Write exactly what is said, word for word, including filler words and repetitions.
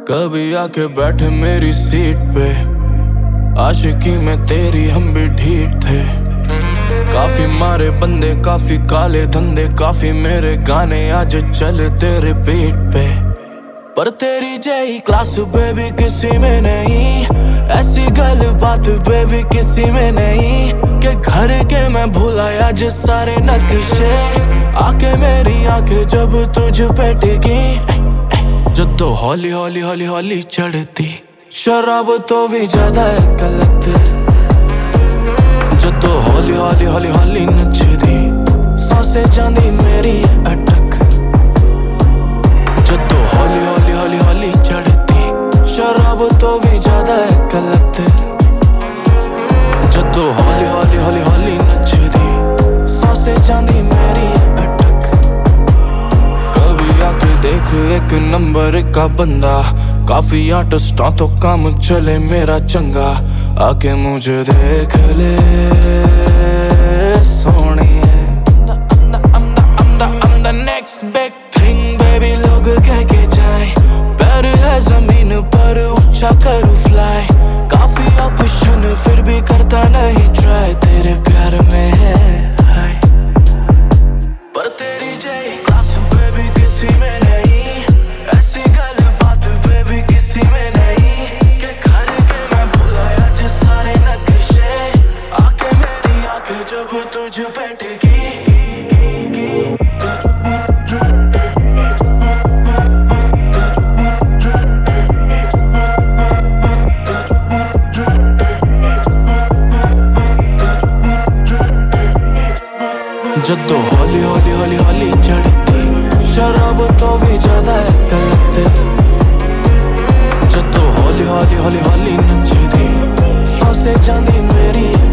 कभी आके बैठे मेरी सीट पे, आशिकी में तेरी हम भी ठीक थे। काफी मारे बंदे, काफी काले धंधे, काफी मेरे गाने आज चलते रिपीट पे। पर तेरी जही क्लास बेबी किसी में नहीं, ऐसी गल बात बेबी किसी में नहीं कि घर के मैं भूला आज सारे नक्शे। आके मेरी आंखें जब तुझ पे टिकी, जद्दों हौली हौली हौली हौली चढ़ती, शराब तो भी ज्यादा है गलत। जद्दों हौली हौली हौली हौली नचदी, सांसें जांदी मेरी अटक। जद्दों हौली हौली हौली हौली चढ़ती, शराब तो भी ज्यादा है गलत। जद्दों हौली हौली हौली हौली नचदी, सांसें जांदी मेरी अटक। कभी आके देख एक नंबर का बंदा, काफी आर्टिस्टां तो काम चले मेरा चंगा। आके मुझे देख ले सोनिए, I'm the next big thing baby, लोग कह के जाए। पैर है जमीन पर ऊंचा करूँ fly, काफी ऑप्शन फिर भी करता नहीं try, तेरे प्यार में है हाय। पर तेरी जही क्लास बेबी किसी में नहीं, ऐसी गल बात बेबी किसी में नहीं कि घर के मैं भूला आज सारे नक्शे। आके मेरी आंखें जब तुझ पे टिकी, जद्दों हौली हौली हौली हौली चढ़ती, शराब तो भी ज्यादा है गलत। जद्दों हौली हौली हौली हौली नचदी, सांसें जांदी मेरी